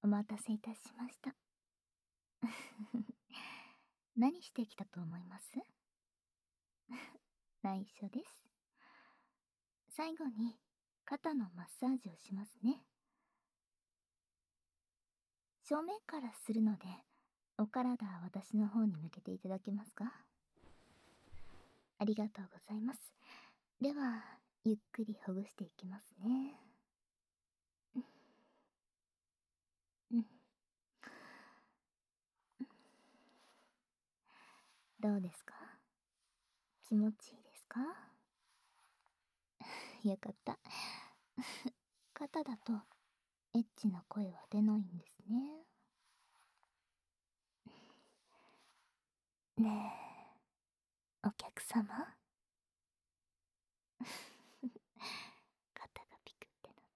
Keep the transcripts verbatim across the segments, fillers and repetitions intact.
待たせいたしました。何してきたと思います？内緒です。最後に肩のマッサージをしますね。正面からするので、お体は私の方に向けていただけますか？ありがとうございます。では、ゆっくりほぐしていきますね。うん。どうですか？気持ちいいですか？よかった。肩だとエッチな声は出ないんですね。ねえ、お客様。肩がピクってなった。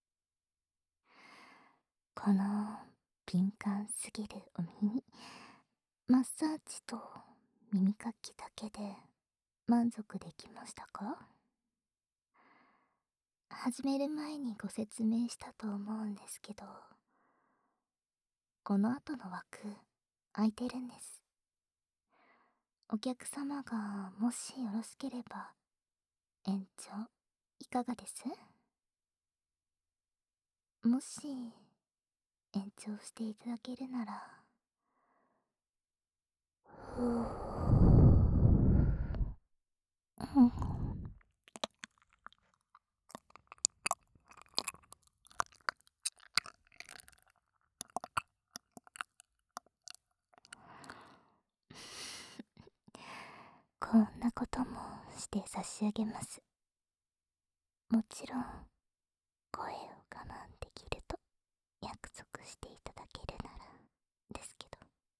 この敏感すぎるお耳、マッサージと耳かきだけで満足できましたか？始める前にご説明したと思うんですけど、この後の枠空いてるんです。お客様がもしよろしければ延長いかがです？もし延長していただけるなら。ふう、うん、こんなこともして差し上げます。もちろん声を我慢できると約束していただけるならですけ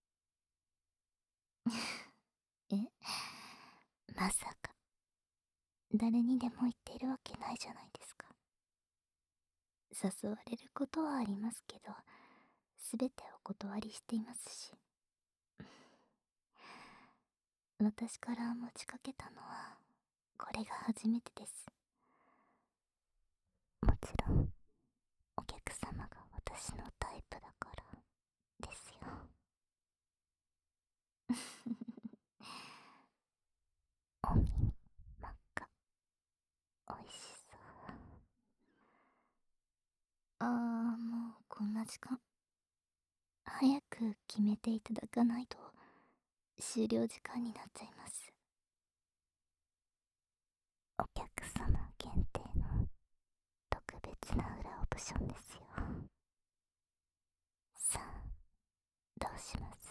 ど。え、まさか誰にでも言っているわけないじゃないですか。誘われることはありますけど、すべてお断りしていますし。私から持ちかけたのはこれが初めてです。もちろんお客様が私のタイプだからですよ。お耳真っ赤、おいしそう。あー、もうこんな時間。早く決めていただかないと終了時間になっちゃいます。お客様限定の特別な裏オプションですよ。さあ、どうします？